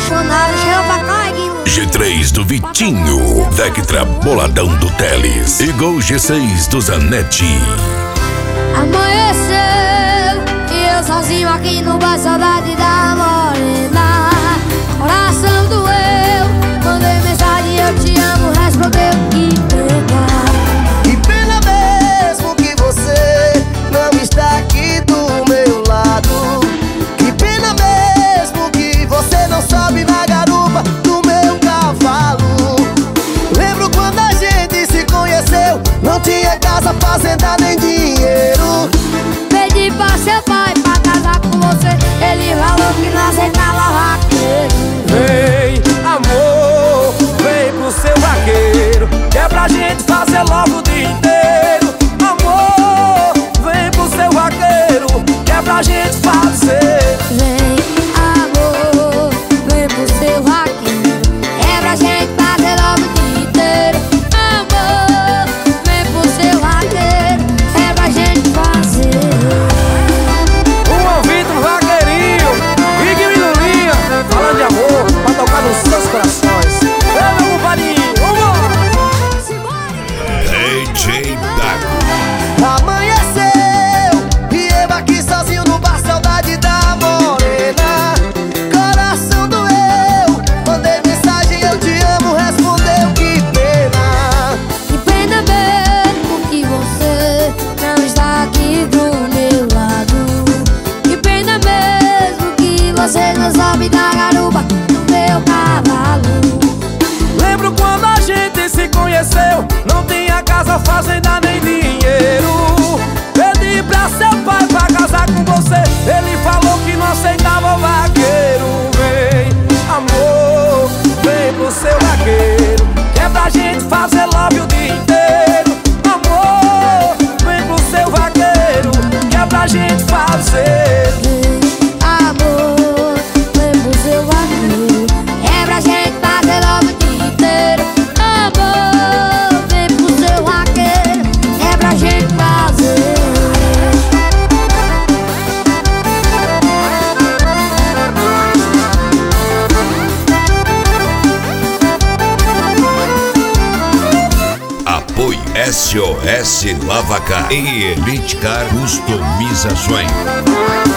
apaixonado, cheira pra cá, Guilherme. G3 do Vitinho, Vectra Boladão do Teles e Gol G6 do Zanetti. Amanheceu e eu sozinho aqui no bar, saudade da morena. Coração doeu, mandei mensagem, eu te amo, respondeu que pena. Que pena mesmo que você não está aqui do meu lado. Que pena mesmo que você não sobe na garupa do meu cavalo. Lembro quando a gente se conheceu, não tinha casa, fazenda nem dinheiro. Pedi pra seu pai pra casar com você, ele falou que não aceitava vaqueiro. Vem, amor, vem pro seu vaqueiro, que é pra gente fazer logo o dia inteiro. Amor, vem pro seu vaqueiro, que é pra gente fazer. Vem, amor, vem pro seu vaqueiro, é pra gente fazer logo o dia inteiro. Amor, vem pro seu vaqueiro, é pra gente fazer. Um ouvido no vaqueirinho, Iguinho e Lulinha, falando de amor, pra tocar nos seus corações. É, meu compadrinho, vambora! DJ Dago. Amanheceu e eu aqui sozinho no bar, saudade da morena. Coração doeu, mandei mensagem, eu te amo, respondeu que pena. Que pena mesmo que você não está aqui do meu lado. Que pena mesmo que você não sobe na garupa do meu cavalo. Lembro quando a gente se conheceu, não tinha casa, fazenda nem dinheiro. Pedi pra seu pai pra casar com você, ele falou que não aceitava vaqueiro. Vem, amor, vem pro seu vaqueiro, que é pra gente fazer love o dia inteiro. Amor, vem pro seu vaqueiro, que é pra gente fazer. Amor, vem pro seu vaqueiro, é pra gente fazer logo o dia inteiro. Amor, vem pro seu vaqueiro, é pra gente fazer. Apoio SOS Lavacar e Elite Car Customizações.